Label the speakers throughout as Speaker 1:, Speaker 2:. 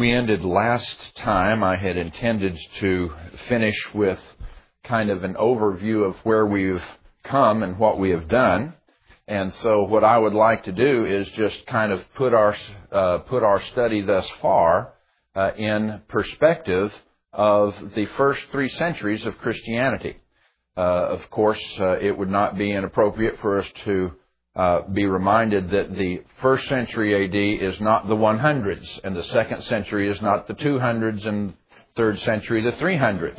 Speaker 1: We ended last time, I had intended to finish with kind of an overview of where we've come and what we have done. And so what I would like to do is just kind of put our study thus far in perspective of the first 3 centuries of Christianity. Of course, it would not be inappropriate for us to be reminded that the 1st century A.D. is not the 100s, and the 2nd century is not the 200s, and 3rd century the 300s.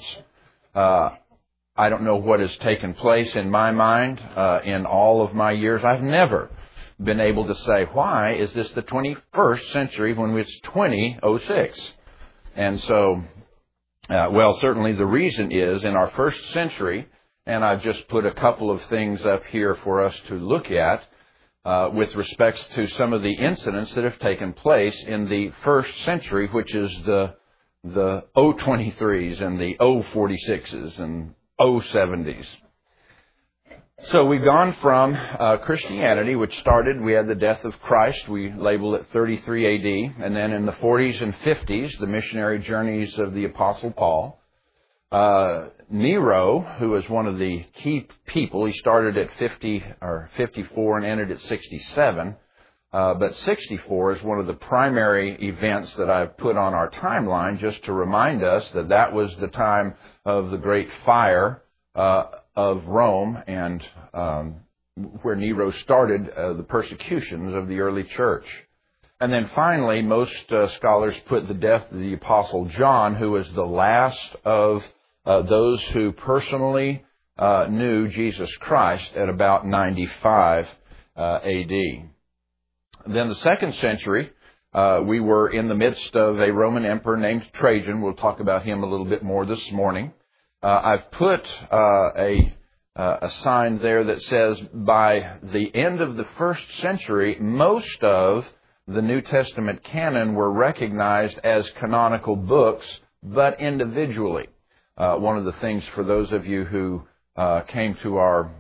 Speaker 1: I don't know what has taken place in my mind in all of my years. I've never been able to say, why is this the 21st century when it's 2006? And so, certainly the reason is in our 1st century, and I've just put a couple of things up here for us to look at with respects to some of the incidents that have taken place in the 1st century, which is the O23s and the O46s and O70s. So we've gone from Christianity, which started, we had the death of Christ, we label it 33 A.D., and then in the 40s and 50s, the missionary journeys of the Apostle Paul. Nero, who was one of the key people, he started at 54 and ended at 67. But 64 is one of the primary events that I've put on our timeline just to remind us that that was the time of the great fire of Rome and where Nero started the persecutions of the early church. And then finally, most scholars put the death of the Apostle John, who was the last of those who personally knew Jesus Christ at about 95 A.D. Then the 2nd century, we were in the midst of a Roman emperor named Trajan. We'll talk about him a little bit more this morning. I've put a sign there that says by the end of the 1st century, most of the New Testament canon were recognized as canonical books, but individually. One of the things for those of you who came to our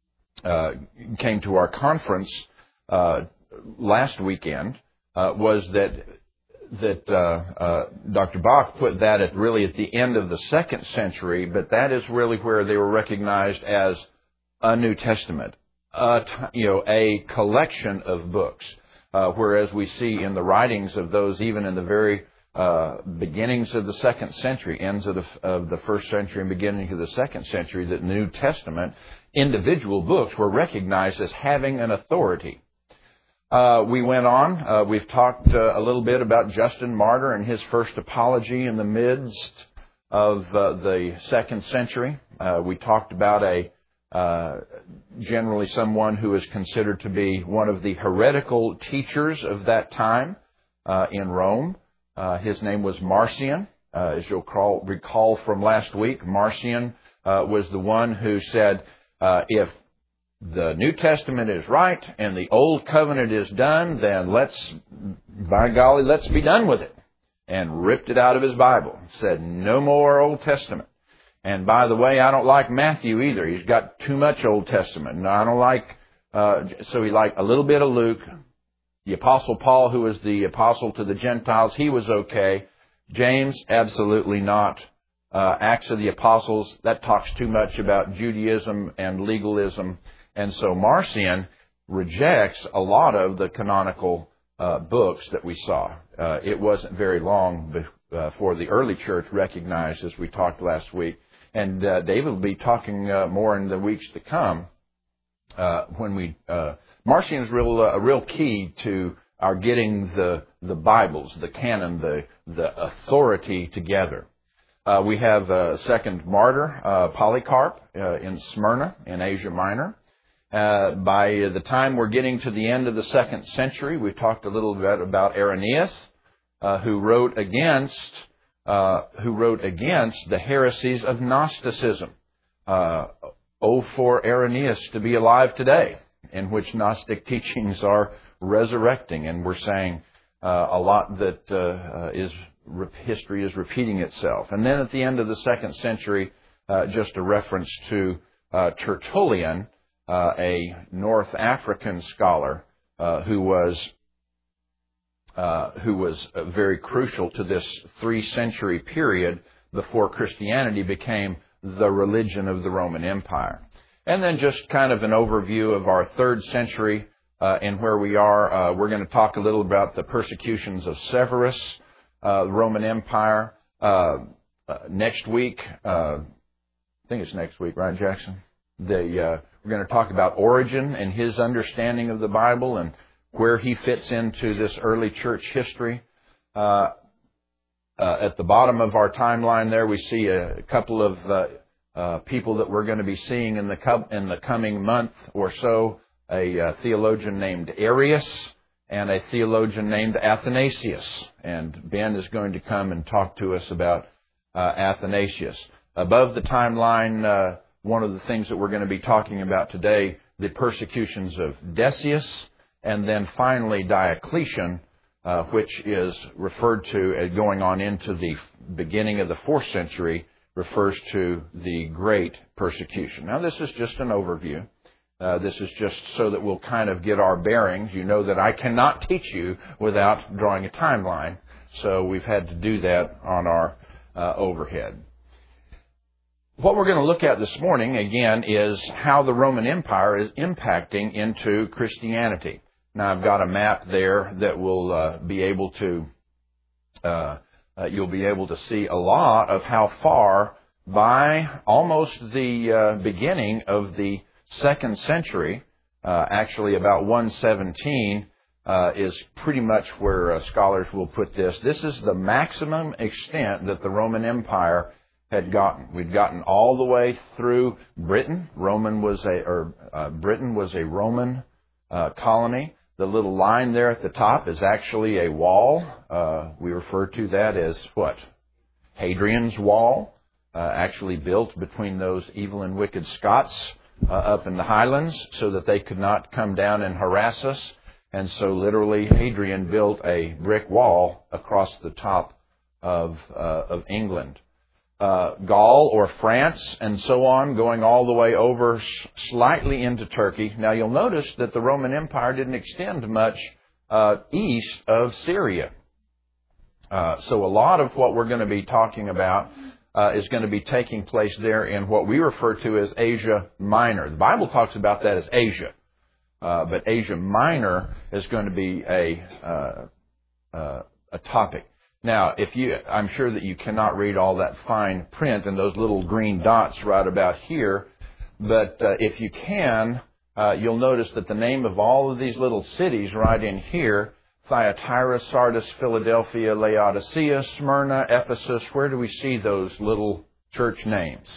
Speaker 1: conference last weekend was that Dr. Bach put that at the end of the 2nd century, but that is really where they were recognized as a New Testament, a collection of books. Whereas we see in the writings of those, even in the very beginnings of the 2nd century, ends of the 1st century and beginning of the 2nd century, that New Testament individual books were recognized as having an authority. We went on. We've talked a little bit about Justin Martyr and his first apology in the midst of the 2nd century. We talked about generally someone who is considered to be one of the heretical teachers of that time in Rome. His name was Marcion. As you'll recall from last week, Marcion was the one who said, if the New Testament is right and the Old Covenant is done, then let's be done with it. And ripped it out of his Bible. Said, no more Old Testament. And by the way, I don't like Matthew either. He's got too much Old Testament. And I don't like, so he liked a little bit of Luke. The Apostle Paul, who was the apostle to the Gentiles, he was okay. James, absolutely not. Acts of the Apostles, that talks too much about Judaism and legalism. And so Marcion rejects a lot of the canonical books that we saw. It wasn't very long before the early church recognized, as we talked last week. And David will be talking more in the weeks to come Marcion is a real key to our getting the Bibles, the canon, the authority together. We have a second martyr, Polycarp, in Smyrna in Asia Minor. By the time we're getting to the end of the 2nd century, we talked a little bit about Irenaeus, who wrote against the heresies of Gnosticism. For Irenaeus to be alive today, in which Gnostic teachings are resurrecting, and we're saying a lot that history is repeating itself. And then at the end of the 2nd century, just a reference to Tertullian, a North African scholar who was who was very crucial to this 3-century period before Christianity became the religion of the Roman Empire. And then just kind of an overview of our 3rd century and where we are. We're going to talk a little about the persecutions of Severus, the Roman Empire. Next week, I think it's next week, right, Jackson? We're going to talk about Origen and his understanding of the Bible and where he fits into this early church history. At the bottom of our timeline there, we see a couple of people that we're going to be seeing in the coming month or so. A theologian named Arius and a theologian named Athanasius. And Ben is going to come and talk to us about Athanasius. Above the timeline, one of the things that we're going to be talking about today, the persecutions of Decius, and then finally Diocletian, which is referred to as going on into the beginning of the 4th century, refers to the Great Persecution. Now, this is just an overview. This is just so that we'll kind of get our bearings. You know that I cannot teach you without drawing a timeline, so we've had to do that on our overhead. What we're going to look at this morning, again, is how the Roman Empire is impacting into Christianity. Now, I've got a map there that will be able to, you'll be able to see a lot of how far by almost the beginning of the 2nd century, actually about 117, is pretty much where scholars will put this. This is the maximum extent that the Roman Empire had gotten. We'd gotten all the way through Britain. Britain was a Roman colony. The little line there at the top is actually a wall. We refer to that as what? Hadrian's Wall, actually built between those evil and wicked Scots up in the Highlands so that they could not come down and harass us. And so literally Hadrian built a brick wall across the top of England. Gaul or France and so on, going all the way over slightly into Turkey. Now you'll notice that the Roman Empire didn't extend much east of Syria. So a lot of what we're going to be talking about is going to be taking place there in what we refer to as Asia Minor. The Bible talks about that as Asia. But Asia Minor is going to be a topic. Now, I'm sure that you cannot read all that fine print and those little green dots right about here, but if you can, you'll notice that the name of all of these little cities right in here, Thyatira, Sardis, Philadelphia, Laodicea, Smyrna, Ephesus, where do we see those little church names?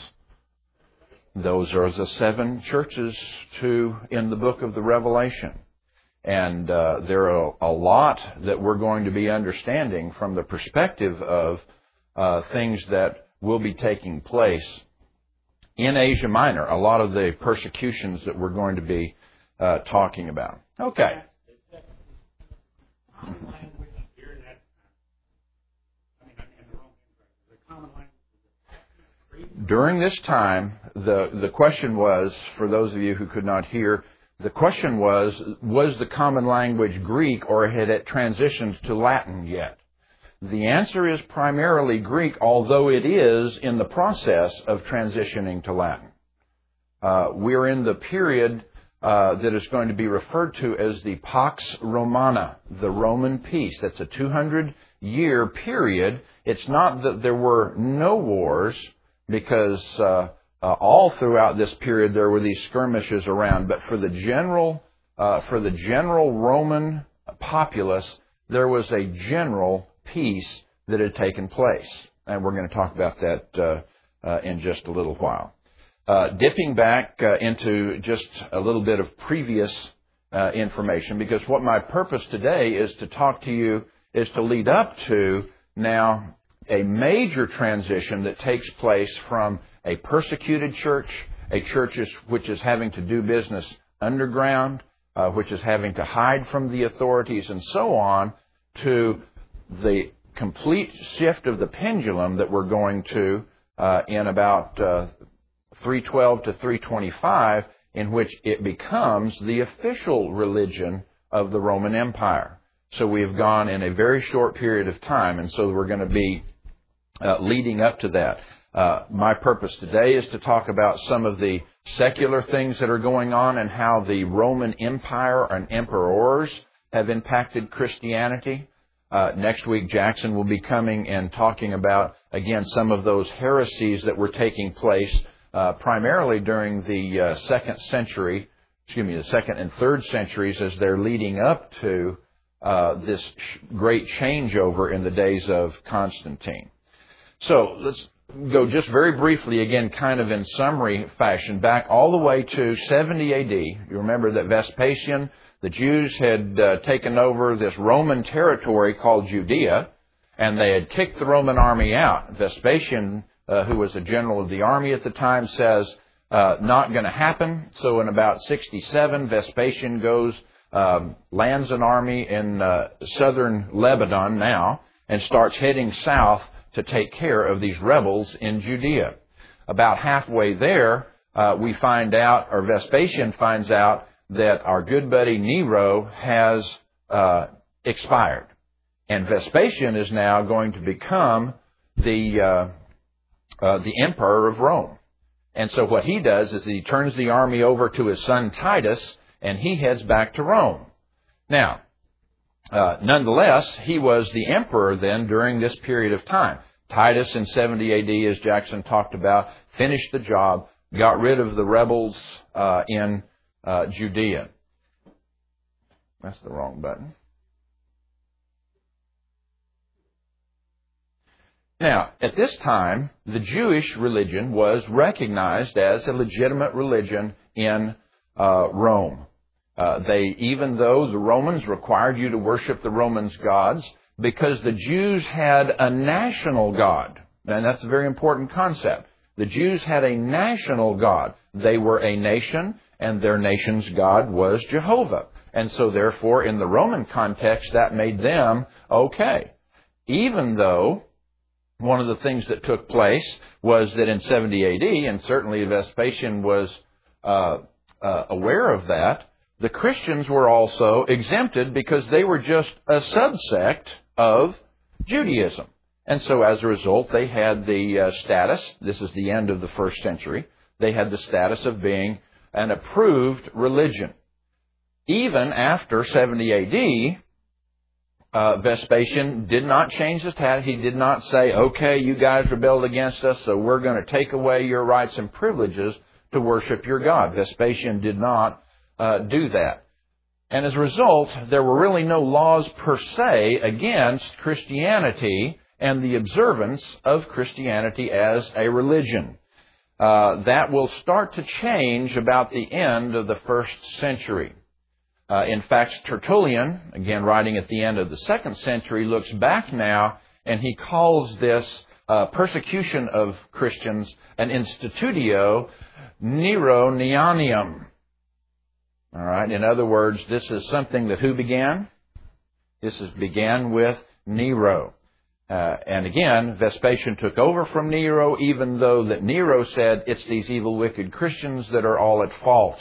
Speaker 1: Those are the 7 churches in the book of the Revelation. And there are a lot that we're going to be understanding from the perspective of things that will be taking place in Asia Minor. A lot of the persecutions that we're going to be talking about. Okay. During this time, the question was, for those of you who could not hear, the question was the common language Greek or had it transitioned to Latin yet? The answer is primarily Greek, although it is in the process of transitioning to Latin. We're in the period that is going to be referred to as the Pax Romana, the Roman peace. That's a 200-year period. It's not that there were no wars, because all throughout this period there were these skirmishes around. But for the general Roman populace, there was a general peace that had taken place. And we're going to talk about that in just a little while. Dipping back into just a little bit of previous information, because what my purpose today is to talk to you is to lead up to now a major transition that takes place from a persecuted church, a church which is having to do business underground, which is having to hide from the authorities and so on, to the complete shift of the pendulum that we're going to in about 312 to 325, in which it becomes the official religion of the Roman Empire. So we have gone in a very short period of time, and so we're going to be leading up to that. My purpose today is to talk about some of the secular things that are going on and how the Roman Empire and emperors have impacted Christianity. Next week, Jackson will be coming and talking about, again, some of those heresies that were taking place primarily during the second and third centuries as they're leading up to this great changeover in the days of Constantine. So let's go just very briefly, again, kind of in summary fashion, back all the way to 70 AD. You remember that Vespasian, the Jews had taken over this Roman territory called Judea, and they had kicked the Roman army out. Vespasian, who was a general of the army at the time, says, not going to happen. So in about 67, Vespasian goes, lands an army in southern Lebanon now, and starts heading south to take care of these rebels in Judea. About halfway there, we find out, or Vespasian finds out, that our good buddy Nero has expired. And Vespasian is now going to become the emperor of Rome. And so what he does is he turns the army over to his son Titus, and he heads back to Rome. Now, nonetheless, he was the emperor then during this period of time. Titus in 70 AD, as Jackson talked about, finished the job, got rid of the rebels in Judea. That's the wrong button. Now, at this time, the Jewish religion was recognized as a legitimate religion in Rome. Even though the Romans required you to worship the Romans' gods, because the Jews had a national god. And that's a very important concept. The Jews had a national god. They were a nation, and their nation's god was Jehovah. And so therefore, in the Roman context, that made them okay. Even though one of the things that took place was that in 70 AD, and certainly Vespasian was aware of that, the Christians were also exempted because they were just a subsect of Judaism. And so as a result, they had the status, this is the end of the first century, they had the status of being an approved religion. Even after 70 AD, Vespasian did not change the status. He did not say, okay, you guys rebelled against us, so we're going to take away your rights and privileges to worship your God. Vespasian did not do that. And as a result, there were really no laws per se against Christianity and the observance of Christianity as a religion. That will start to change about the end of the first century. In fact, Tertullian, again writing at the end of the second century, looks back now and he calls this persecution of Christians an institutio Neronianum. All right. In other words, this is something that who began? Began with Nero. And again, Vespasian took over from Nero, even though that Nero said it's these evil, wicked Christians that are all at fault.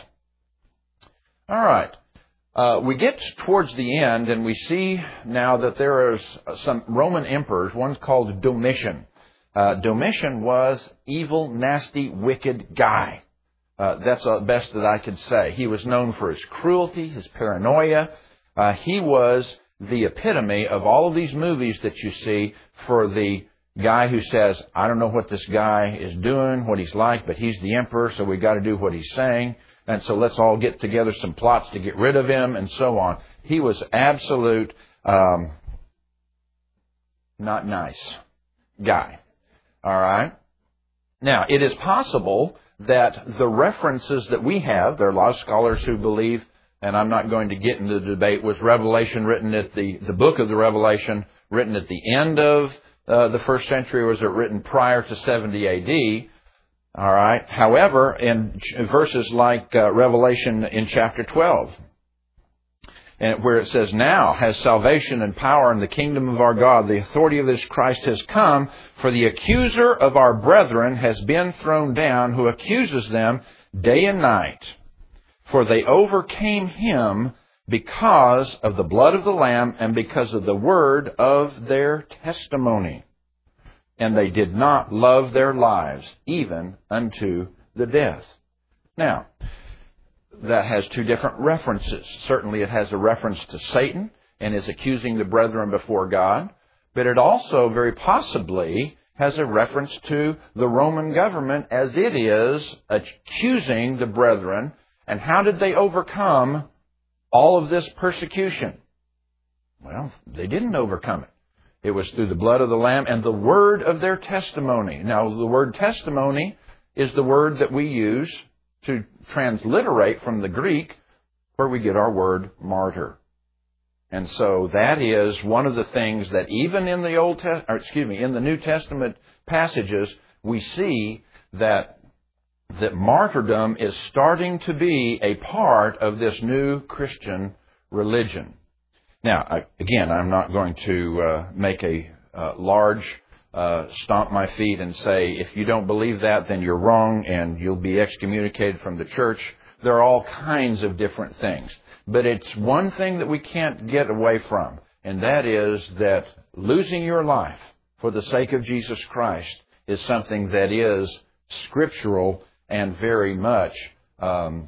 Speaker 1: All right. We get towards the end, and we see now that there are some Roman emperors. One's called Domitian. Domitian was evil, nasty, wicked guy. That's the best that I could say. He was known for his cruelty, his paranoia. He was the epitome of all of these movies that you see for the guy who says, I don't know what this guy is doing, what he's like, but he's the emperor, so we've got to do what he's saying. And so let's all get together some plots to get rid of him, and so on. He was absolute, not nice guy. All right? Now, it is possible that the references that we have, there are a lot of scholars who believe, and I'm not going to get into the debate, was Revelation written at the book of the Revelation written at the end of the first century, or was it written prior to 70 A.D.? All right. However, in verses like Revelation in chapter 12, and where it says, now has salvation and power in the kingdom of our God. The authority of this Christ has come, for the accuser of our brethren has been thrown down, who accuses them day and night. For they overcame him because of the blood of the Lamb and because of the word of their testimony. And they did not love their lives even unto the death. Now, that has two different references. Certainly it has a reference to Satan and is accusing the brethren before God, but it also very possibly has a reference to the Roman government as it is accusing the brethren. And how did they overcome all of this persecution? Well, they didn't overcome it. It was through the blood of the Lamb and the word of their testimony. Now, the word testimony is the word that we use to transliterate from the Greek where we get our word martyr. And so that is one of the things that even in the in the New Testament passages, we see that martyrdom is starting to be a part of this new Christian religion. Now, again, I'm not going to make a large stomp my feet and say, if you don't believe that, then you're wrong and you'll be excommunicated from the church. There are all kinds of different things. But it's one thing that we can't get away from, and that is that losing your life for the sake of Jesus Christ is something that is scriptural and very much in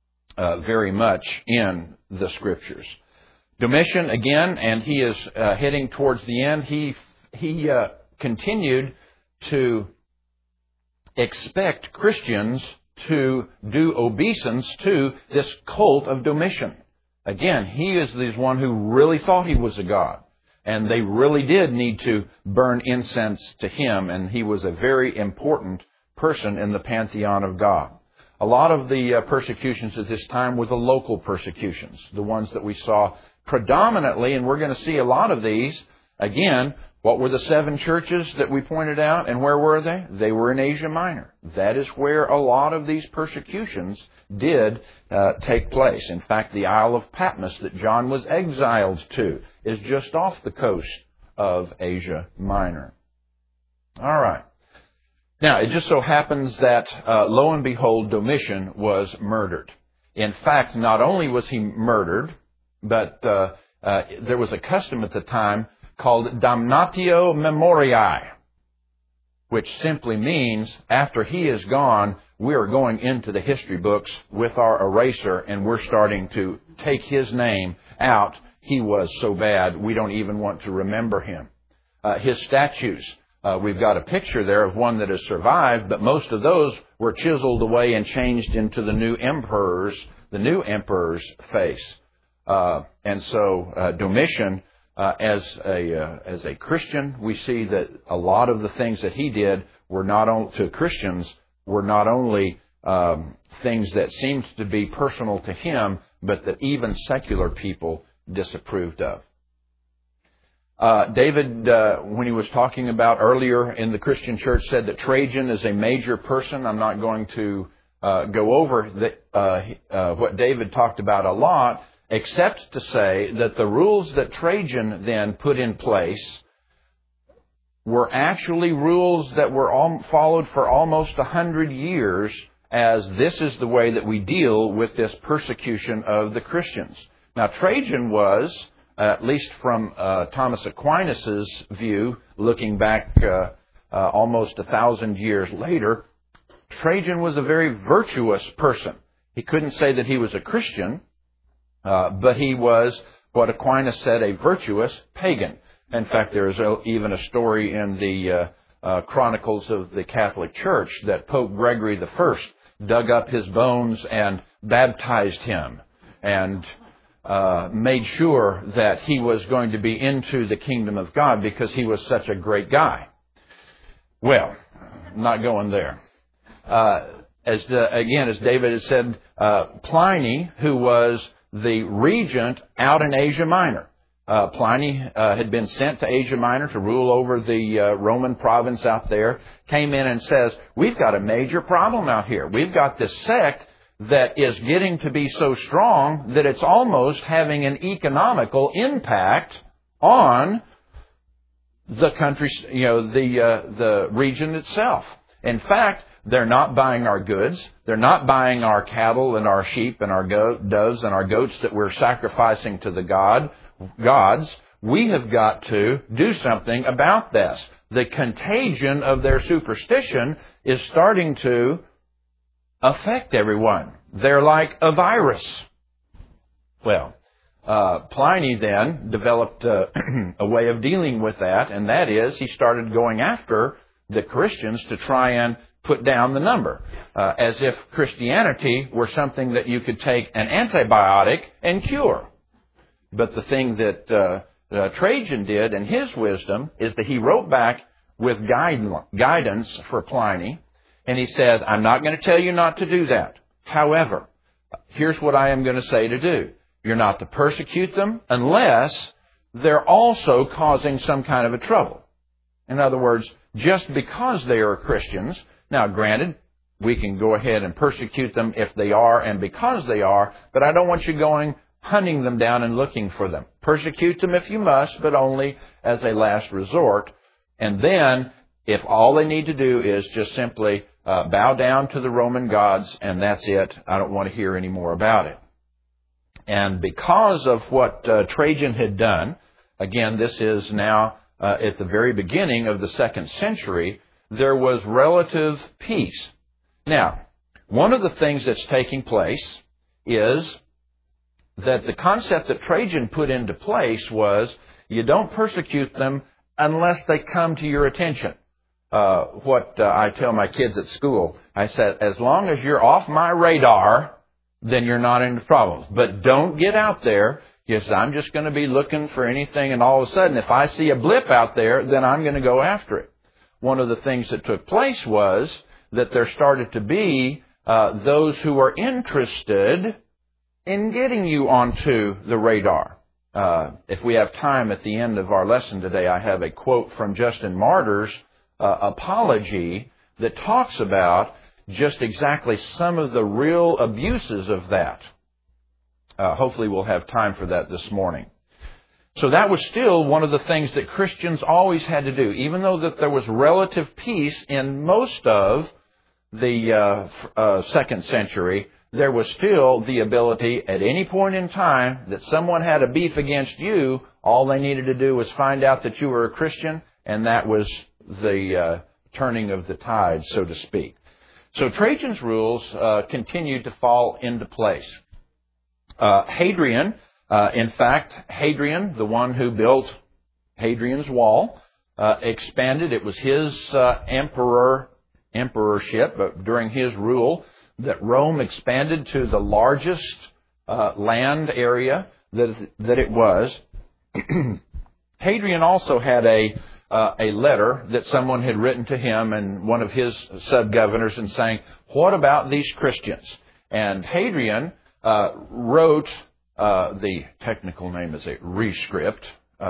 Speaker 1: the Scriptures. Domitian, again, and he is heading towards the end, he continued to expect Christians to do obeisance to this cult of Domitian. Again, he is the one who really thought he was a god. And they really did need to burn incense to him. And he was a very important person in the pantheon of God. A lot of the persecutions at this time were the local persecutions. The ones that we saw predominantly, and we're going to see a lot of these. Again, what were the 7 churches that we pointed out, and where were they? They were in Asia Minor. That is where a lot of these persecutions did take place. In fact, the Isle of Patmos that John was exiled to is just off the coast of Asia Minor. All right. Now, it just so happens that, lo and behold, Domitian was murdered. In fact, not only was he murdered, but there was a custom at the time called damnatio memoriae, which simply means after he is gone, we are going into the history books with our eraser and we're starting to take his name out. He was so bad, we don't even want to remember him. His statues, we've got a picture there of one that has survived, but most of those were chiseled away and changed into the new emperor's face. And so Domitian, as a Christian, we see that a lot of the things that he did were not only to Christians, were not only things that seemed to be personal to him, but that even secular people disapproved of. David, when he was talking about earlier in the Christian church, said that Trajan is a major person. I'm not going to go over what David talked about a lot, except to say that the rules that Trajan then put in place were actually rules that were followed for almost 100 years, as this is the way that we deal with this persecution of the Christians. Now, Trajan was, at least from Thomas Aquinas' view, looking back almost 1,000 years later, Trajan was a very virtuous person. He couldn't say that he was a Christian, but he was, what Aquinas said, a virtuous pagan. In fact, there is even a story in the Chronicles of the Catholic Church that Pope Gregory I dug up his bones and baptized him and made sure that he was going to be into the kingdom of God because he was such a great guy. Well, not going there. As David had said, Pliny, who was the regent out in Asia Minor. Pliny had been sent to Asia Minor to rule over the Roman province out there, came in and says, we've got a major problem out here. We've got this sect that is getting to be so strong that it's almost having an economical impact on the country, the region itself. In fact, They're not buying our goods. They're not buying our cattle and our sheep and our doves and our goats that we're sacrificing to the gods. We have got to do something about this. The contagion of their superstition is starting to affect everyone. They're like a virus. Well, Pliny then developed a way of dealing with that, and that is he started going after the Christians to try and put down the number, as if Christianity were something that you could take an antibiotic and cure. But the thing that Trajan did in his wisdom is that he wrote back with guidance for Pliny, and he said, I'm not going to tell you not to do that. However, here's what I am going to say to do. You're not to persecute them unless they're also causing some kind of a trouble. In other words, just because they are Christians, now granted, we can go ahead and persecute them if they are and because they are, but I don't want you going hunting them down and looking for them. Persecute them if you must, but only as a last resort. And then, if all they need to do is just simply bow down to the Roman gods and that's it, I don't want to hear any more about it. And because of what Trajan had done, again, this is now at the very beginning of the 2nd century, there was relative peace. Now, one of the things that's taking place is that the concept that Trajan put into place was you don't persecute them unless they come to your attention. I tell my kids at school, I said, as long as you're off my radar, then you're not into problems. But don't get out there. Yes, I'm just going to be looking for anything, and all of a sudden, if I see a blip out there, then I'm going to go after it. One of the things that took place was that there started to be those who were interested in getting you onto the radar. If we have time at the end of our lesson today, I have a quote from Justin Martyr's apology that talks about just exactly some of the real abuses of that. Hopefully we'll have time for that this morning. So that was still one of the things that Christians always had to do. Even though that there was relative peace in most of the 2nd century, there was still the ability at any point in time that someone had a beef against you, all they needed to do was find out that you were a Christian, and that was the turning of the tide, so to speak. So Trajan's rules continued to fall into place. Hadrian, Hadrian, the one who built Hadrian's Wall, expanded. It was his emperorship, but during his rule, that Rome expanded to the largest land area that it was. Hadrian also had a letter that someone had written to him and one of his sub-governors and saying, what about these Christians? And Hadrian wrote, the technical name is a rescript,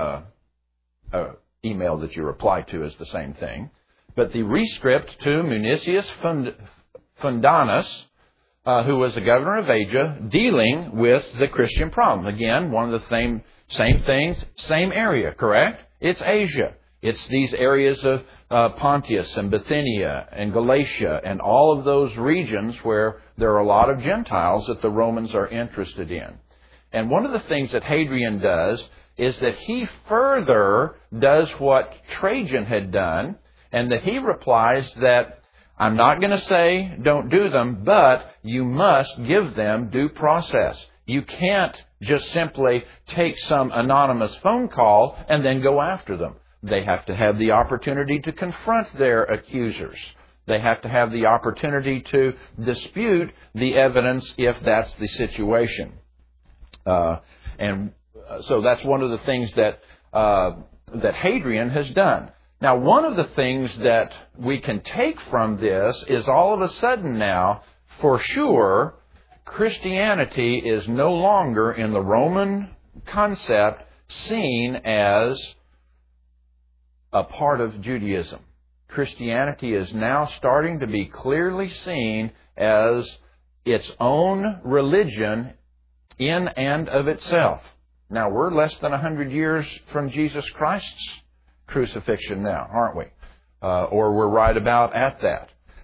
Speaker 1: email that you reply to is the same thing, but the rescript to Municius Fundanus, who was the governor of Asia, dealing with the Christian problem. Again, one of the same things, same area, correct? It's Asia. It's these areas of Pontus and Bithynia and Galatia and all of those regions where there are a lot of Gentiles that the Romans are interested in. And one of the things that Hadrian does is that he further does what Trajan had done, and that he replies that I'm not going to say don't do them, but you must give them due process. You can't just simply take some anonymous phone call and then go after them. They have to have the opportunity to confront their accusers. They have to have the opportunity to dispute the evidence if that's the situation. And so that's one of the things that Hadrian has done. Now, one of the things that we can take from this is all of a sudden now, for sure, Christianity is no longer in the Roman concept seen as a part of Judaism. Christianity is now starting to be clearly seen as its own religion in and of itself. Now, we're less than 100 years from Jesus Christ's crucifixion now, aren't we? Or we're right about at that.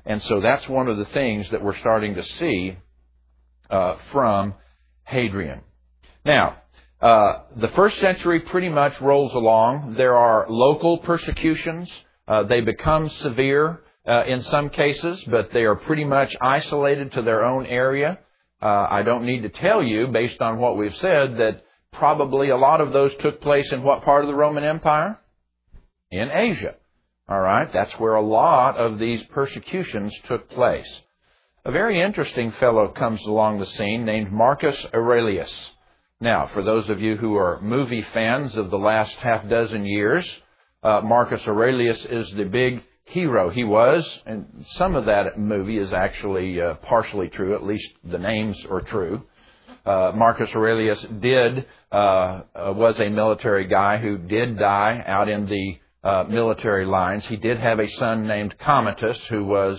Speaker 1: And so that's one of the things that we're starting to see from Hadrian. Now, the first century pretty much rolls along. There are local persecutions. They become severe in some cases, but they are pretty much isolated to their own area. I don't need to tell you, based on what we've said, that probably a lot of those took place in what part of the Roman Empire? In Asia. All right, that's where a lot of these persecutions took place. A very interesting fellow comes along the scene named Marcus Aurelius. Now, for those of you who are movie fans of the last half dozen years, Marcus Aurelius is the big hero. He was, and some of that movie is actually partially true, at least the names are true. Marcus Aurelius was a military guy who did die out in the military lines. He did have a son named Commodus who was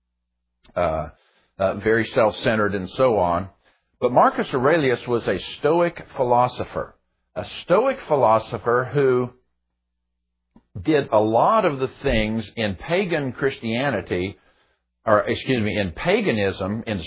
Speaker 1: very self-centered and so on. But Marcus Aurelius was a Stoic philosopher. A Stoic philosopher who did a lot of the things in pagan Christianity, in paganism, in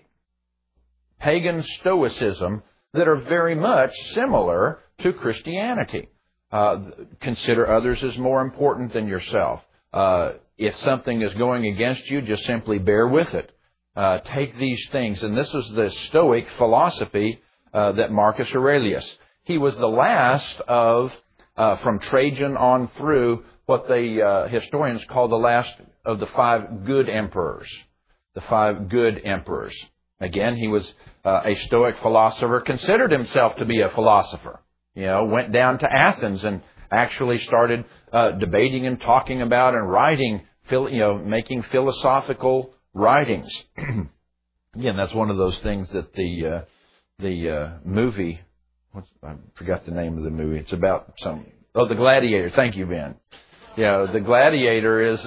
Speaker 1: pagan Stoicism, that are very much similar to Christianity. Consider others as more important than yourself. If something is going against you, just simply bear with it. Take these things. And this is the Stoic philosophy that Marcus Aurelius. He was the last of, from Trajan on through, what the historians call the last of the 5 good emperors. The 5 good emperors. Again, he was a Stoic philosopher, considered himself to be a philosopher. Went down to Athens and actually started debating and talking about and writing, making philosophical writings. Again, that's one of those things that the movie, I forgot the name of the movie. It's about The Gladiator. Thank you, Ben. The Gladiator is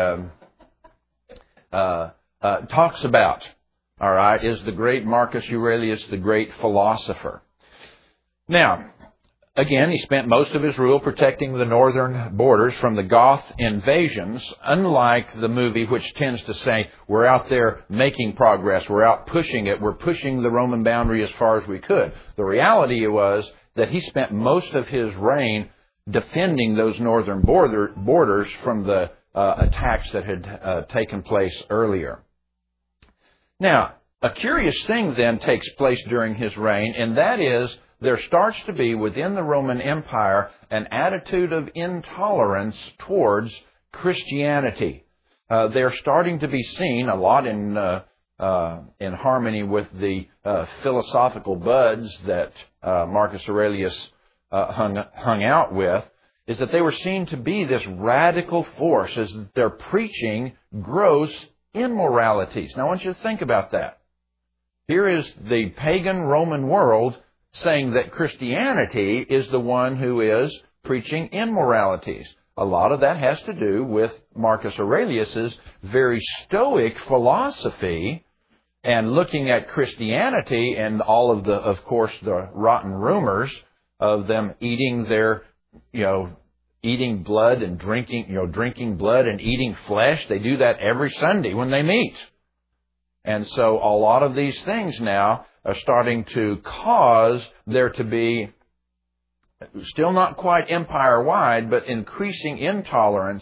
Speaker 1: talks about, all right, is the great Marcus Aurelius, the great philosopher. Now, again, he spent most of his rule protecting the northern borders from the Goth invasions, unlike the movie, which tends to say, we're out there making progress, we're out pushing it, we're pushing the Roman boundary as far as we could. The reality was that he spent most of his reign defending those northern borders from the attacks that had taken place earlier. Now, a curious thing then takes place during his reign, and that is, there starts to be within the Roman Empire an attitude of intolerance towards Christianity. They're starting to be seen a lot in harmony with the philosophical buds that Marcus Aurelius hung out with, is that they were seen to be this radical force as they're preaching gross immoralities. Now I want you to think about that. Here is the pagan Roman world saying that Christianity is the one who is preaching immoralities. A lot of that has to do with Marcus Aurelius's very Stoic philosophy and looking at Christianity and all of of course, the rotten rumors of them eating eating blood and drinking blood and eating flesh. They do that every Sunday when they meet. And so a lot of these things now are starting to cause there to be, still not quite empire-wide, but increasing intolerance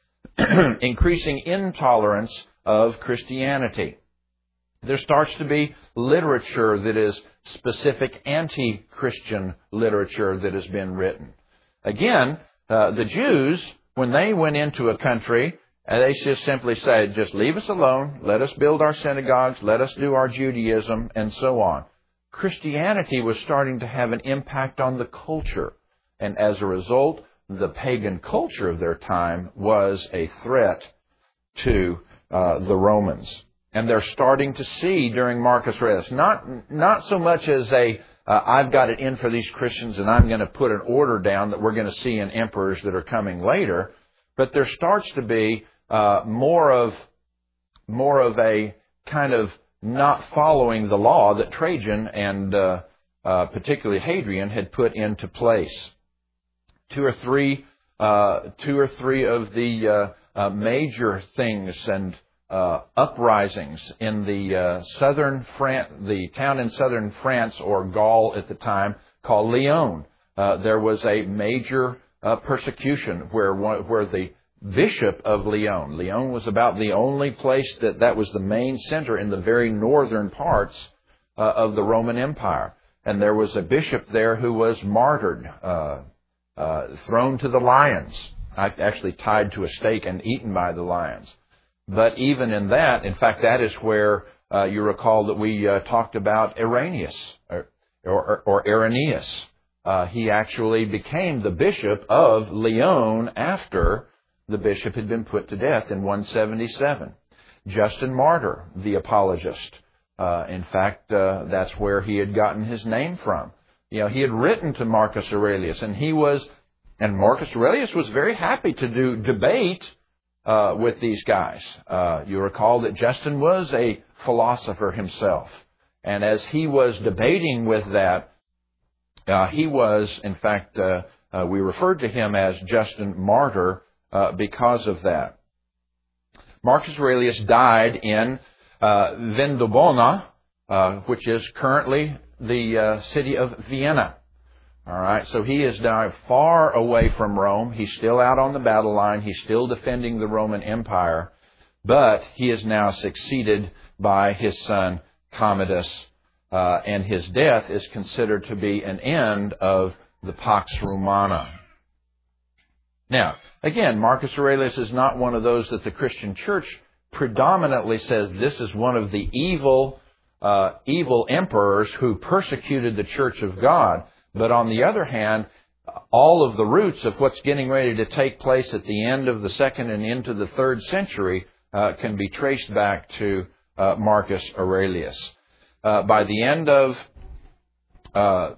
Speaker 1: of Christianity. There starts to be literature that is specific anti-Christian literature that has been written. Again, the Jews, when they went into a country, they just simply said, just leave us alone, let us build our synagogues, let us do our Judaism, and so on. Christianity was starting to have an impact on the culture. And as a result, the pagan culture of their time was a threat to the Romans. And they're starting to see during Marcus Aurelius, not so much as I've got it in for these Christians and I'm going to put an order down that we're going to see in emperors that are coming later, but there starts to be more of a kind of not following the law that Trajan and particularly Hadrian had put into place. Two or three of the major things and uprisings in the the town in southern France, or Gaul at the time, called Lyon. There was a major persecution where the bishop of Lyon was about the only place that was the main center in the very northern parts of the Roman Empire. And there was a bishop there who was martyred, thrown to the lions, actually tied to a stake and eaten by the lions. But even in that, in fact, that is where you recall that we talked about Irenaeus, or Irenaeus. He actually became the bishop of Lyon after the bishop had been put to death in 177. Justin Martyr, the apologist. In fact, that's where he had gotten his name from. He had written to Marcus Aurelius, and Marcus Aurelius was very happy to do debate with these guys. You recall that Justin was a philosopher himself. And as he was debating with that, he was, in fact, we referred to him as Justin Martyr because of that. Marcus Aurelius died in Vindobona, which is currently the city of Vienna. All right, so he is now far away from Rome. He's still out on the battle line. He's still defending the Roman Empire, but he is now succeeded by his son Commodus, and his death is considered to be an end of the Pax Romana. Now, again, Marcus Aurelius is not one of those that the Christian Church predominantly says this is one of the evil emperors who persecuted the Church of God. But on the other hand, all of the roots of what's getting ready to take place at the end of the 2nd and into the 3rd century can be traced back to Marcus Aurelius. By the end of the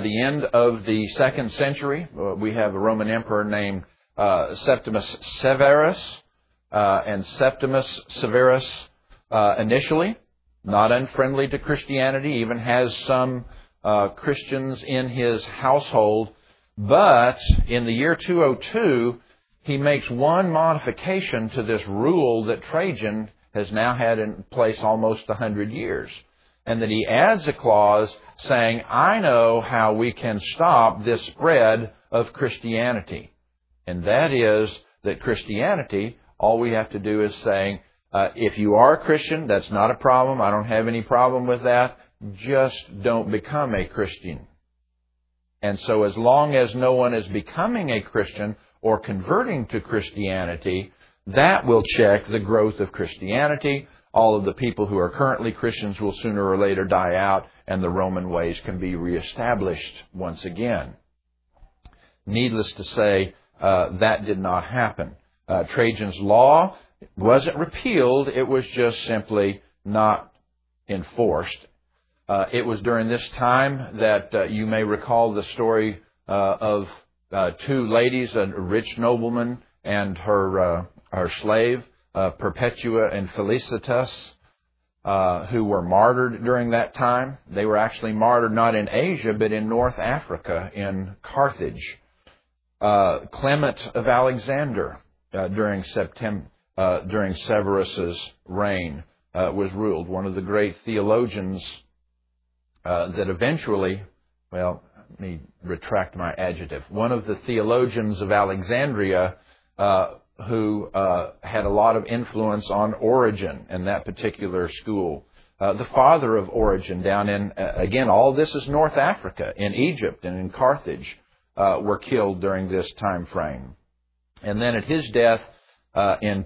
Speaker 1: 2nd century, we have a Roman emperor named Septimus Severus, and Septimus Severus initially not unfriendly to Christianity, even has some Christians in his household. But in the year 202, he makes one modification to this rule that Trajan has now had in place almost 100 years. And that he adds a clause saying, I know how we can stop this spread of Christianity. And that is that Christianity, all we have to do is saying, if you are a Christian, that's not a problem. I don't have any problem with that. Just don't become a Christian. And so as long as no one is becoming a Christian or converting to Christianity, that will check the growth of Christianity. All of the people who are currently Christians will sooner or later die out, and the Roman ways can be reestablished once again. Needless to say, that did not happen. Trajan's law wasn't repealed, it was just simply not enforced. It was during this time that you may recall the story of two ladies, a rich nobleman and her slave, Perpetua and Felicitas, who were martyred during that time. They were actually martyred not in Asia, but in North Africa, in Carthage. Clement of Alexander, during Severus's reign, was ruled. One of the great theologians that eventually, well, let me retract my adjective. One of the theologians of Alexandria who had a lot of influence on Origen and that particular school. The father of Origen down in, again, all this is North Africa, in Egypt and in Carthage, were killed during this time frame. And then at his death in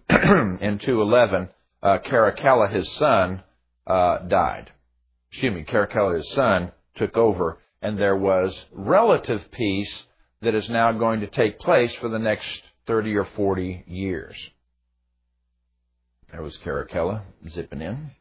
Speaker 1: 211, Caracalla, his son, died. Caracalla, his son, took over, and there was relative peace that is now going to take place for the next 30 or 40 years. There was Caracalla zipping in.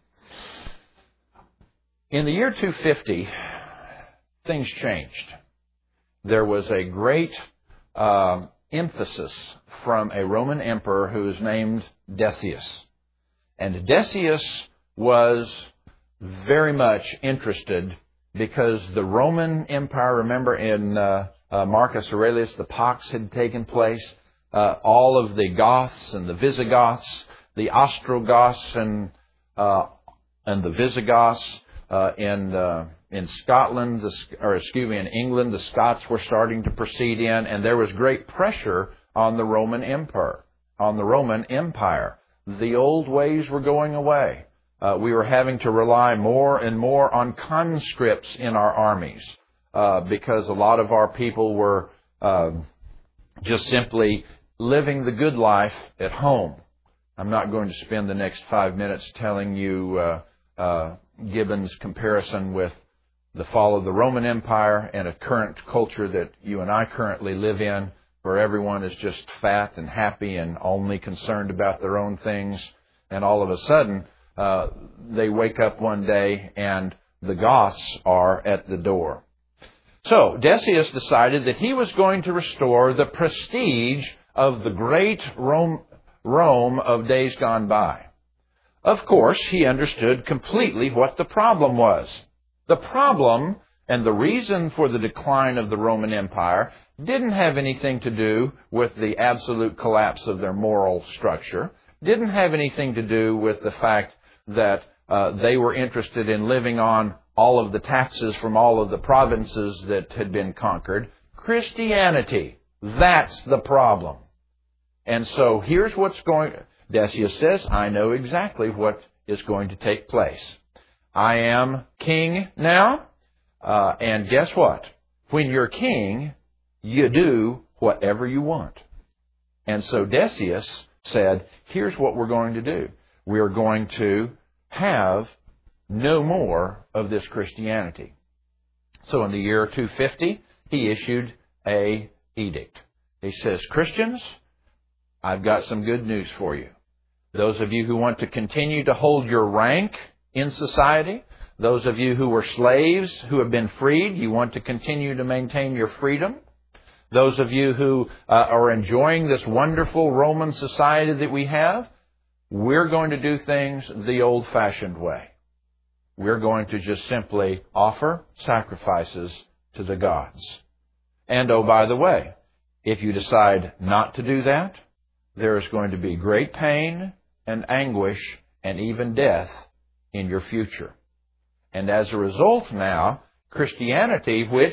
Speaker 1: In the year 250, things changed. There was a great emphasis from a Roman emperor who is named Decius. And Decius was very much interested because the Roman Empire, remember in Marcus Aurelius, the Pax had taken place. All of the Goths and the Visigoths, the Ostrogoths and the Visigoths. In Scotland, in England, the Scots were starting to proceed in, and there was great pressure on the Roman Empire. The old ways were going away. We were having to rely more and more on conscripts in our armies because a lot of our people were just simply living the good life at home. I'm not going to spend the next 5 minutes telling you Gibbon's comparison with the fall of the Roman Empire and a current culture that you and I currently live in, where everyone is just fat and happy and only concerned about their own things. And all of a sudden, they wake up one day and the Goths are at the door. So Decius decided that he was going to restore the prestige of the great Rome of days gone by. Of course, he understood completely what the problem was. The problem and the reason for the decline of the Roman Empire didn't have anything to do with the absolute collapse of their moral structure, didn't have anything to do with the fact that they were interested in living on all of the taxes from all of the provinces that had been conquered. Christianity, that's the problem. And so here's what's going... Decius says, I know exactly what is going to take place. I am king now, and guess what? When you're king, you do whatever you want. And so Decius said, here's what we're going to do. We're going to have no more of this Christianity. So in the year 250, he issued an edict. He says, Christians, I've got some good news for you. Those of you who want to continue to hold your rank in society, those of you who were slaves who have been freed, you want to continue to maintain your freedom. Those of you who are enjoying this wonderful Roman society that we have, we're going to do things the old-fashioned way. We're going to just simply offer sacrifices to the gods. And oh, by the way, if you decide not to do that, there is going to be great pain and anguish and even death in your future. And as a result now, Christianity, which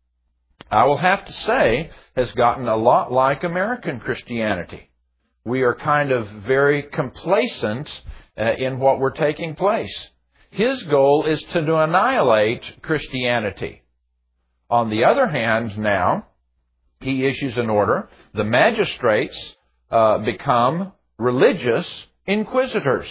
Speaker 1: I will have to say has gotten a lot like American Christianity. We are kind of very complacent in what we're taking place. His goal is to annihilate Christianity. On the other hand now, he issues an order. The magistrates become religious inquisitors.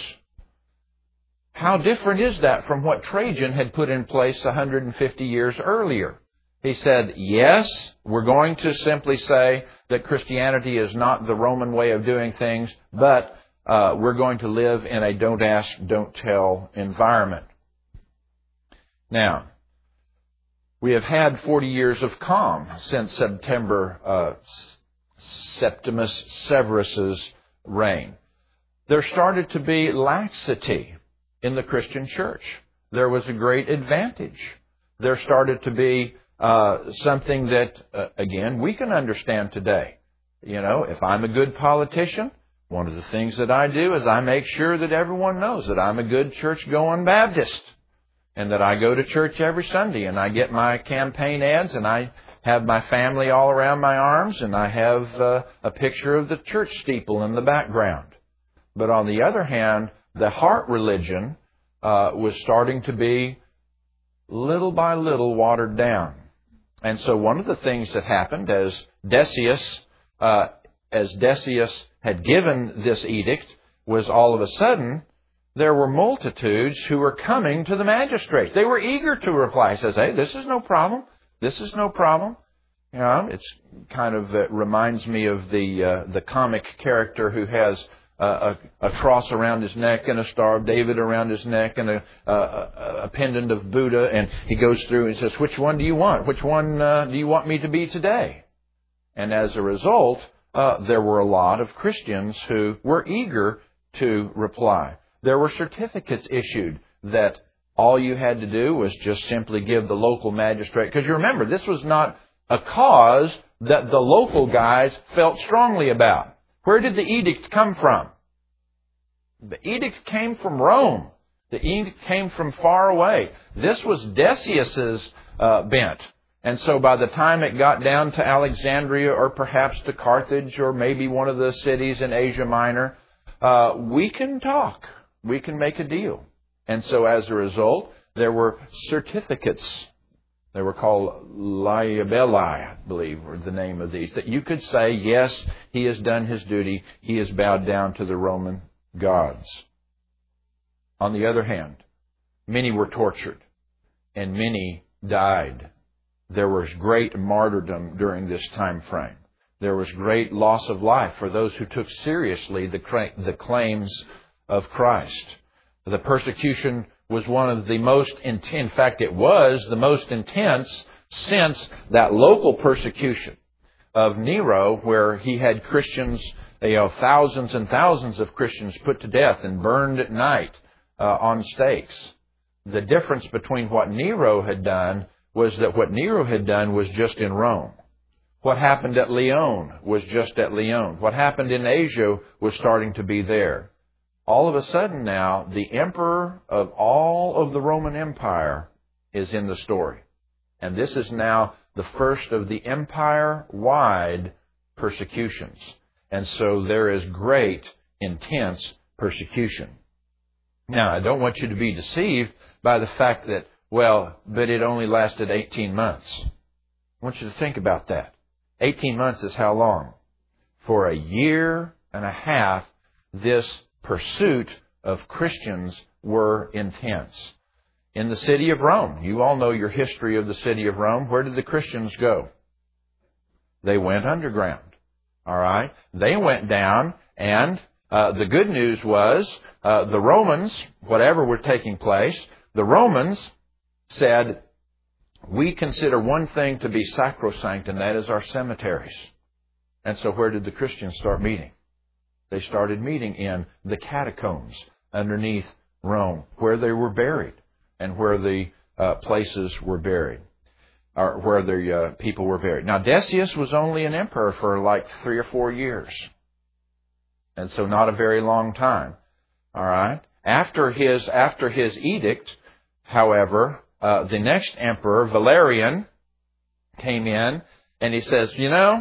Speaker 1: How different is that from what Trajan had put in place 150 years earlier? He said, yes, we're going to simply say that Christianity is not the Roman way of doing things, but we're going to live in a don't ask, don't tell environment. Now, we have had 40 years of calm since Septimus Severus's reign. There started to be laxity in the Christian church. There was a great advantage. There started to be something that, again, we can understand today. You know, if I'm a good politician, one of the things that I do is I make sure that everyone knows that I'm a good church-going Baptist and that I go to church every Sunday and I get my campaign ads and I have my family all around my arms and I have a picture of the church steeple in the background. But on the other hand, the heart religion was starting to be little by little watered down. And so one of the things that happened as Decius had given this edict was all of a sudden there were multitudes who were coming to the magistrate. They were eager to reply. He says, hey, this is no problem. This is no problem. You know, it's kind of reminds me of the comic character who has a cross around his neck and a Star of David around his neck and a pendant of Buddha, and he goes through and says, which one do you want? Which one do you want me to be today? And as a result, there were a lot of Christians who were eager to reply. There were certificates issued that all you had to do was just simply give the local magistrate, because you remember, this was not a cause that the local guys felt strongly about. Where did the edict come from? The edict came from Rome. The edict came from far away. This was Decius's bent. And so by the time it got down to Alexandria or perhaps to Carthage or maybe one of the cities in Asia Minor, we can talk. We can make a deal. And so as a result, there were certificates. They were called libelli, I believe, were the name of these. That you could say, yes, he has done his duty. He has bowed down to the Roman gods. On the other hand, many were tortured and many died. There was great martyrdom during this time frame. There was great loss of life for those who took seriously the claims of Christ. The persecution was one of the most intense, in fact it was the most intense since that local persecution of Nero, where he had Christians, thousands and thousands of Christians put to death and burned at night on stakes. The difference between what Nero had done was that what Nero had done was just in Rome. What happened at Lyon was just at Lyon. What happened in Asia was starting to be there. All of a sudden now, the emperor of all of the Roman Empire is in the story. And this is now the first of the empire-wide persecutions. And so there is great, intense persecution. Now, I don't want you to be deceived by the fact that, but it only lasted 18 months. I want you to think about that. 18 months is how long? For a year and a half, this pursuit of Christians were intense. In the city of Rome, you all know your history of the city of Rome. Where did the Christians go? They went underground. All right? They went down, and the good news was the Romans, whatever were taking place, the Romans said, we consider one thing to be sacrosanct, and that is our cemeteries. And so where did the Christians start meeting? They started meeting in the catacombs underneath Rome, where they were buried and where the places were buried, or where the people were buried. Now, Decius was only an emperor for like 3 or 4 years. And so not a very long time. All right. After his edict, however, the next emperor, Valerian, came in and he says,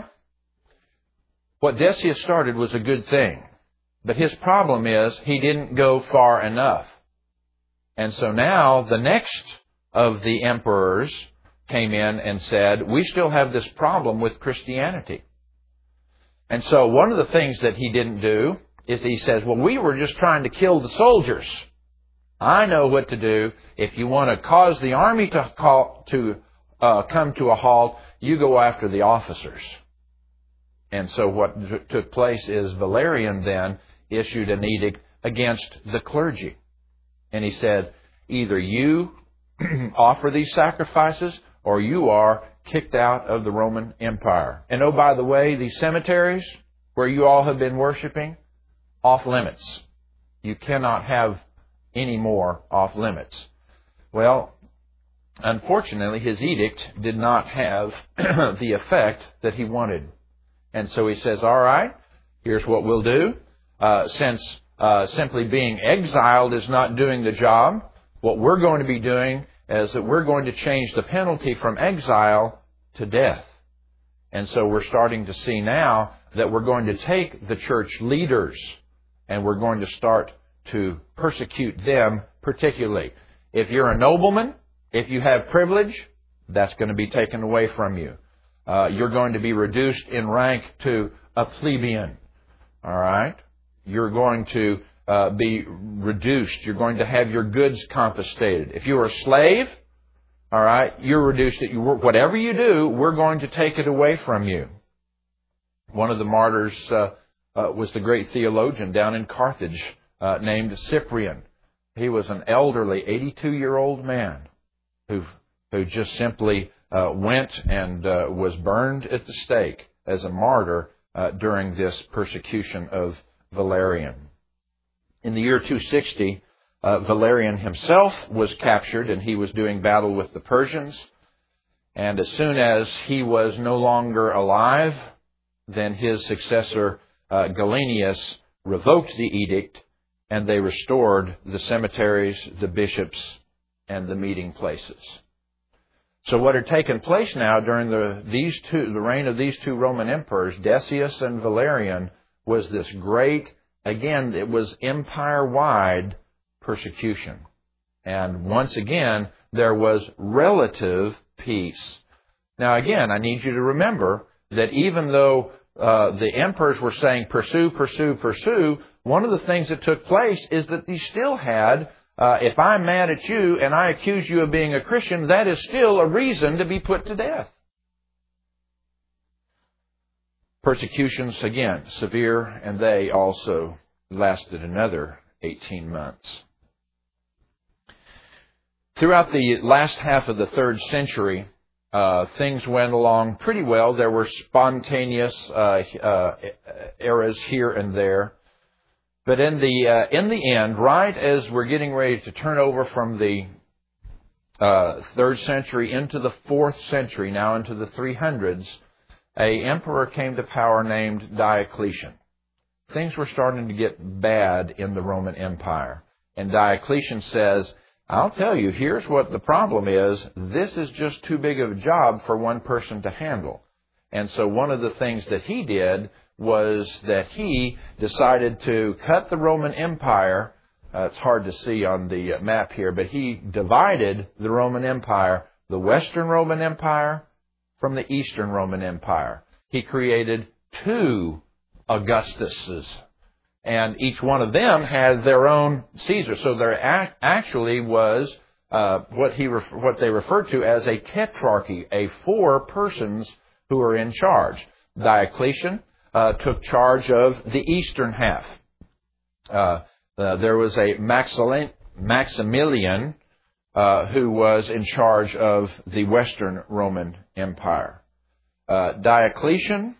Speaker 1: what Decius started was a good thing. But his problem is he didn't go far enough. And so now the next of the emperors came in and said, we still have this problem with Christianity. And so one of the things that he didn't do is he says, we were just trying to kill the soldiers. I know what to do. If you want to cause the army to come to a halt, you go after the officers. And so what took place is Valerian then issued an edict against the clergy. And he said, either you offer these sacrifices or you are kicked out of the Roman Empire. And oh, by the way, these cemeteries where you all have been worshiping, off limits. You cannot have any more off limits. Well, unfortunately, his edict did not have the effect that he wanted. And so he says, all right, here's what we'll do. Since simply being exiled is not doing the job, what we're going to be doing is that we're going to change the penalty from exile to death. And so we're starting to see now that we're going to take the church leaders and we're going to start to persecute them particularly. If you're a nobleman, if you have privilege, that's going to be taken away from you. You're going to be reduced in rank to a plebeian. All right? You're going to be reduced. You're going to have your goods confiscated. If you're a slave, all right, you're reduced. Whatever you do, we're going to take it away from you. One of the martyrs was the great theologian down in Carthage named Cyprian. He was an elderly 82-year-old man who just simply went and was burned at the stake as a martyr during this persecution of Valerian. In the year 260, Valerian himself was captured and he was doing battle with the Persians. And as soon as he was no longer alive, then his successor, Gallienus, revoked the edict and they restored the cemeteries, the bishops, and the meeting places. So what had taken place now during the reign of these two Roman emperors, Decius and Valerian, was this great, again, it was empire-wide persecution. And once again, there was relative peace. Now again, I need you to remember that even though the emperors were saying, pursue, pursue, pursue, one of the things that took place is that they still had, if I'm mad at you and I accuse you of being a Christian, that is still a reason to be put to death. Persecutions, again, severe, and they also lasted another 18 months. Throughout the last half of the 3rd century, things went along pretty well. There were spontaneous eras here and there. But in the end, right as we're getting ready to turn over from the 3rd century into the 4th century, now into the 300s, an emperor came to power named Diocletian. Things were starting to get bad in the Roman Empire. And Diocletian says, I'll tell you, here's what the problem is. This is just too big of a job for one person to handle. And so one of the things that he did was that he decided to cut the Roman Empire. It's hard to see on the map here, but he divided the Roman Empire, the Western Roman Empire from the Eastern Roman Empire. He created 2 Augustuses, and each one of them had their own Caesar. So there actually was what they referred to as a tetrarchy, 4 persons who were in charge. Diocletian took charge of the eastern half. There was a Maximilian who was in charge of the Western Roman Empire. Diocletian,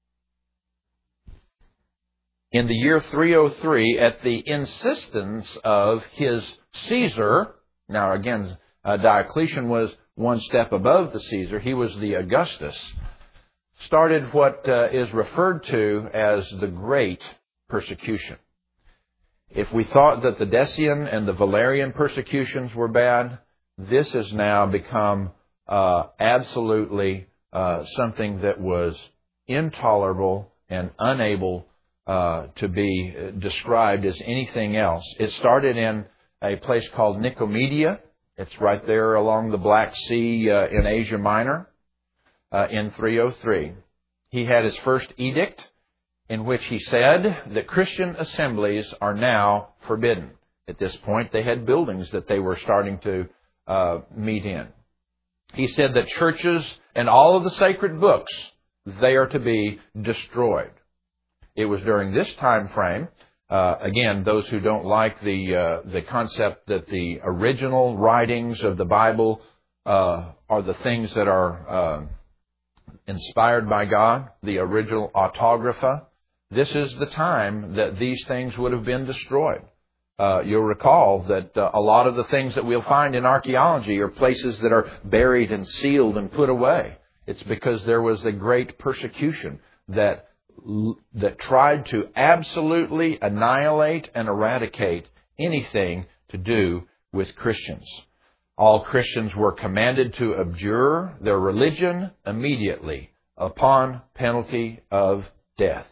Speaker 1: in the year 303, at the insistence of his Caesar, now again, Diocletian was one step above the Caesar, he was the Augustus, started what is referred to as the Great Persecution. If we thought that the Decian and the Valerian persecutions were bad, this has now become absolutely something that was intolerable and unable to be described as anything else. It started in a place called Nicomedia. It's right there along the Black Sea in Asia Minor in 303. He had his first edict in which he said that Christian assemblies are now forbidden. At this point, they had buildings that they were starting to meet in. He said that churches and all of the sacred books, they are to be destroyed. It was during this time frame, again, those who don't like the concept that the original writings of the Bible are the things that are inspired by God, the original autographa, this is the time that these things would have been destroyed. You'll recall that a lot of the things that we'll find in archaeology are places that are buried and sealed and put away. It's because there was a great persecution that tried to absolutely annihilate and eradicate anything to do with Christians. All Christians were commanded to abjure their religion immediately upon penalty of death.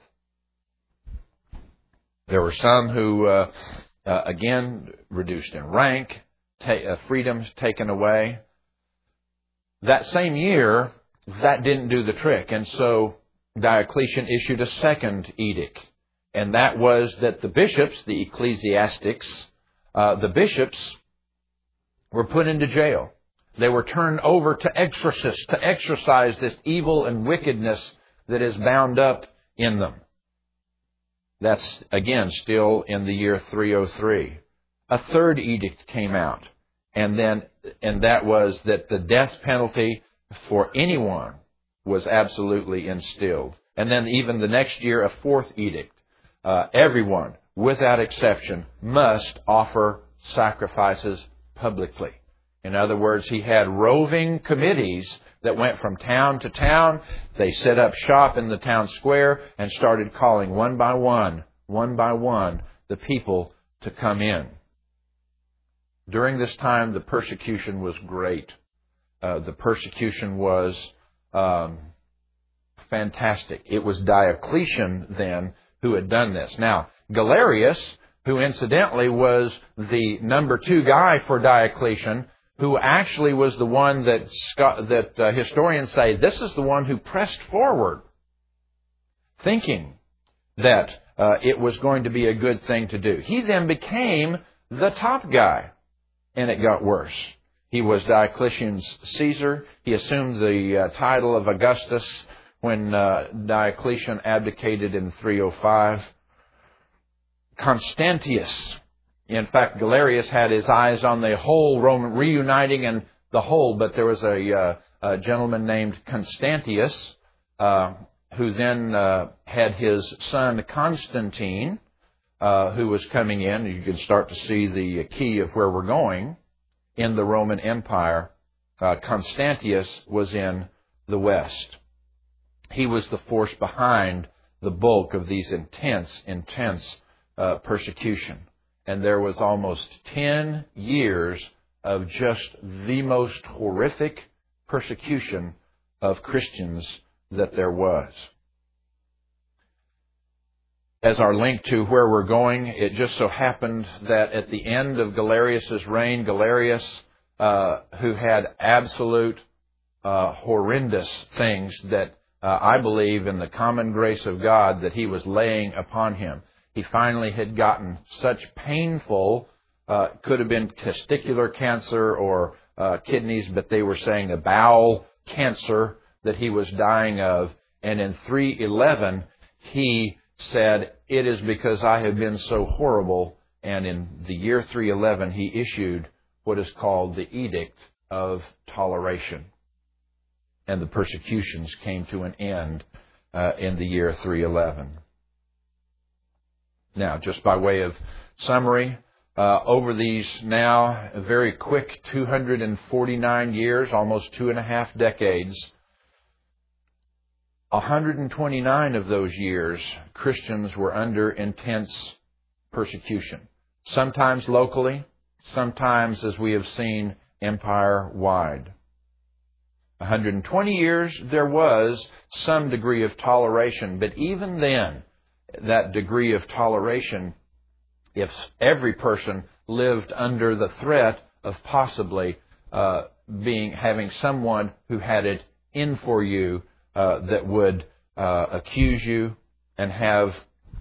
Speaker 1: There were some who, again, reduced in rank, freedoms taken away. That same year, that didn't do the trick, and so Diocletian issued a second edict, and that was that the bishops, the ecclesiastics, the bishops were put into jail. They were turned over to exorcists to exorcise this evil and wickedness that is bound up in them. That's, again, still in the year 303. A third edict came out, and that was that the death penalty for anyone was absolutely instilled. And then even the next year, a fourth edict. Everyone, without exception, must offer sacrifices publicly. In other words, he had roving committees that went from town to town. They set up shop in the town square and started calling one by one, the people to come in. During this time, the persecution was great. The persecution was fantastic. It was Diocletian then who had done this. Now, Galerius, who incidentally was the number 2 guy for Diocletian, who actually was the one that historians say this is the one who pressed forward, thinking that it was going to be a good thing to do. He then became the top guy, and it got worse. He was Diocletian's Caesar. He assumed the title of Augustus when Diocletian abdicated in 305. Constantius. In fact, Galerius had his eyes on the whole Roman, reuniting and the whole, but there was a gentleman named Constantius who then had his son Constantine, who was coming in. You can start to see the key of where we're going in the Roman Empire. Constantius was in the west. He was the force behind the bulk of these intense persecution. And there was almost 10 years of just the most horrific persecution of Christians that there was. As our link to where we're going, it just so happened that at the end of Galerius' reign, Galerius, who had absolute horrendous things that I believe in the common grace of God that He was laying upon him. He finally had gotten such painful, could have been testicular cancer or kidneys, but they were saying a bowel cancer that he was dying of. And in 311, he said, "It is because I have been so horrible." And in the year 311, he issued what is called the Edict of Toleration. And the persecutions came to an end in the year 311. Now, just by way of summary, over these now very quick 249 years, almost 2.5 decades, 129 of those years, Christians were under intense persecution. Sometimes locally, sometimes, as we have seen, empire-wide. 120 years, there was some degree of toleration, but even then, that degree of toleration, if every person lived under the threat of possibly having someone who had it in for you that would accuse you and have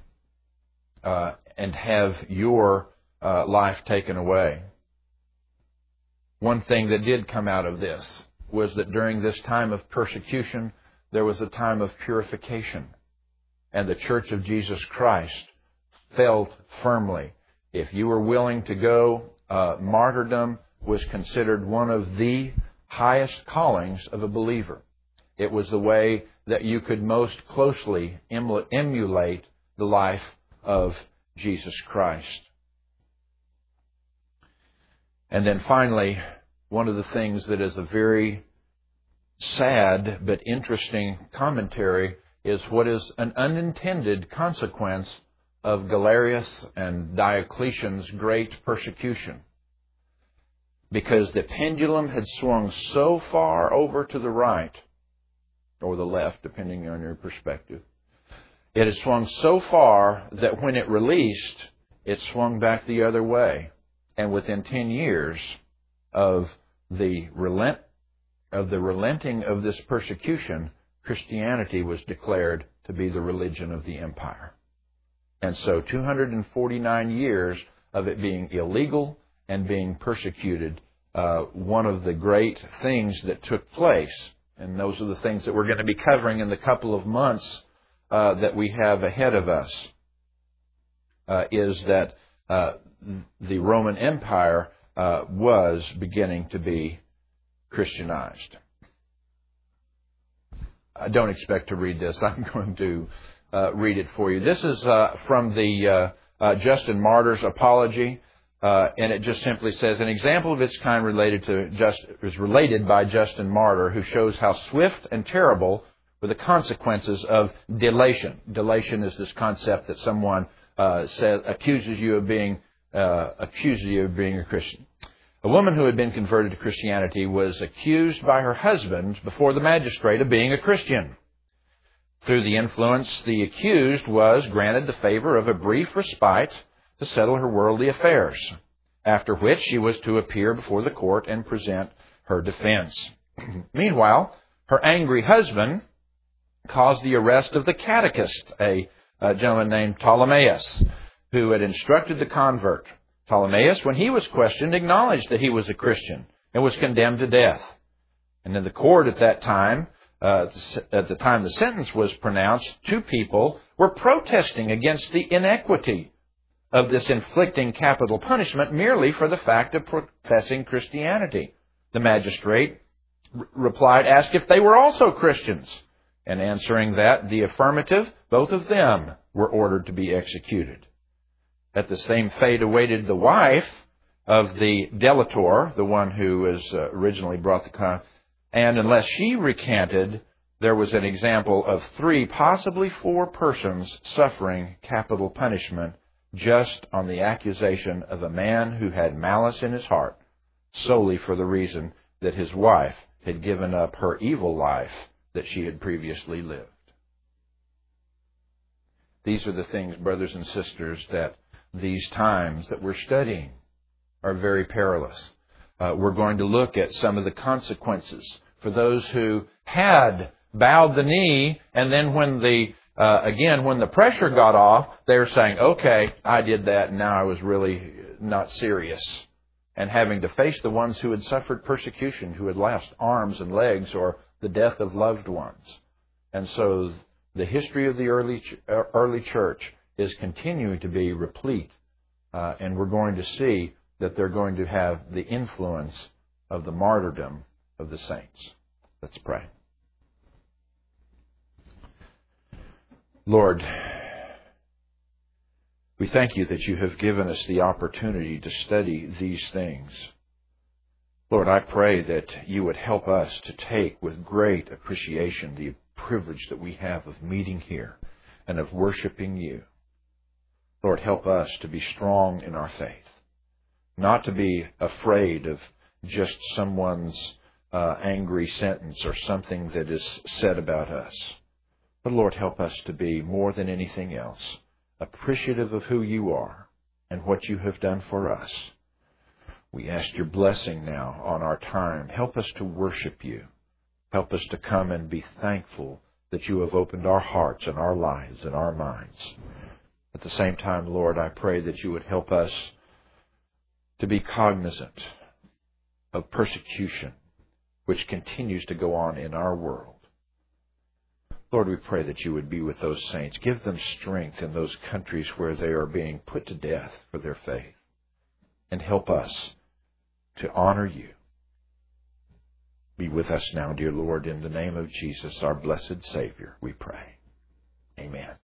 Speaker 1: your life taken away. One thing that did come out of this was that during this time of persecution, there was a time of purification. And the Church of Jesus Christ felt firmly, if you were willing to go, martyrdom was considered one of the highest callings of a believer. It was the way that you could most closely emulate the life of Jesus Christ. And then finally, one of the things that is a very sad but interesting commentary is what is an unintended consequence of Galerius and Diocletian's great persecution. Because the pendulum had swung so far over to the right, or the left, depending on your perspective. It had swung so far that when it released, it swung back the other way. And within 10 years of the relenting of this persecution, Christianity was declared to be the religion of the empire. And so 249 years of it being illegal and being persecuted, one of the great things that took place, and those are the things that we're going to be covering in the couple of months that we have ahead of us, is that the Roman Empire was beginning to be Christianized. I don't expect to read this. I'm going to read it for you. This is from the Justin Martyr's Apology, and it just simply says, an example of its kind is related by Justin Martyr, who shows how swift and terrible were the consequences of delation. Delation is this concept that someone accuses you of being accuse you of being a Christian. A woman who had been converted to Christianity was accused by her husband before the magistrate of being a Christian. Through the influence, the accused was granted the favor of a brief respite to settle her worldly affairs, after which she was to appear before the court and present her defense. Meanwhile, her angry husband caused the arrest of the catechist, a gentleman named Ptolemaeus, who had instructed the convert. Ptolemaeus, when he was questioned, acknowledged that he was a Christian and was condemned to death. And in the court at that time, at the time the sentence was pronounced, two people were protesting against the inequity of this inflicting capital punishment merely for the fact of professing Christianity. The magistrate replied, asked if they were also Christians. And answering that, the affirmative, both of them were ordered to be executed. That the same fate awaited the wife of the delator, the one who was originally brought the and unless she recanted, there was an example of 3, possibly 4 persons suffering capital punishment just on the accusation of a man who had malice in his heart, solely for the reason that his wife had given up her evil life that she had previously lived. These are the things, brothers and sisters, that these times that we're studying are very perilous. We're going to look at some of the consequences for those who had bowed the knee, and then when the pressure got off, they were saying, okay, I did that, and now I was really not serious. And having to face the ones who had suffered persecution, who had lost arms and legs, or the death of loved ones. And so the history of the early church is continuing to be replete, and we're going to see that they're going to have the influence of the martyrdom of the saints. Let's pray. Lord, we thank you that you have given us the opportunity to study these things. Lord, I pray that you would help us to take with great appreciation the privilege that we have of meeting here and of worshiping you. Lord, help us to be strong in our faith, not to be afraid of just someone's angry sentence or something that is said about us. But Lord, help us to be, more than anything else, appreciative of who you are and what you have done for us. We ask your blessing now on our time. Help us to worship you. Help us to come and be thankful that you have opened our hearts and our lives and our minds. At the same time, Lord, I pray that you would help us to be cognizant of persecution which continues to go on in our world. Lord, we pray that you would be with those saints. Give them strength in those countries where they are being put to death for their faith. And help us to honor you. Be with us now, dear Lord, in the name of Jesus, our blessed Savior, we pray. Amen.